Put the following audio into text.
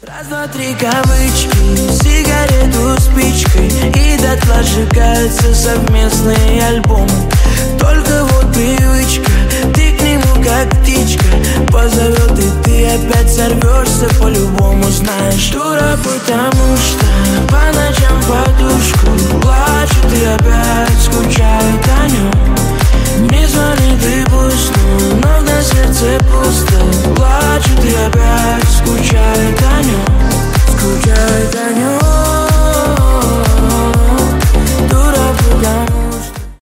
Раз, два, три кавычки, сигарету спичкой, и дотла сжигаются совместные альбомы. Только вот привычка, ты к нему как птичка позовет, и ты опять сорвешься по-любому. Знаешь, дура, потому что по ночам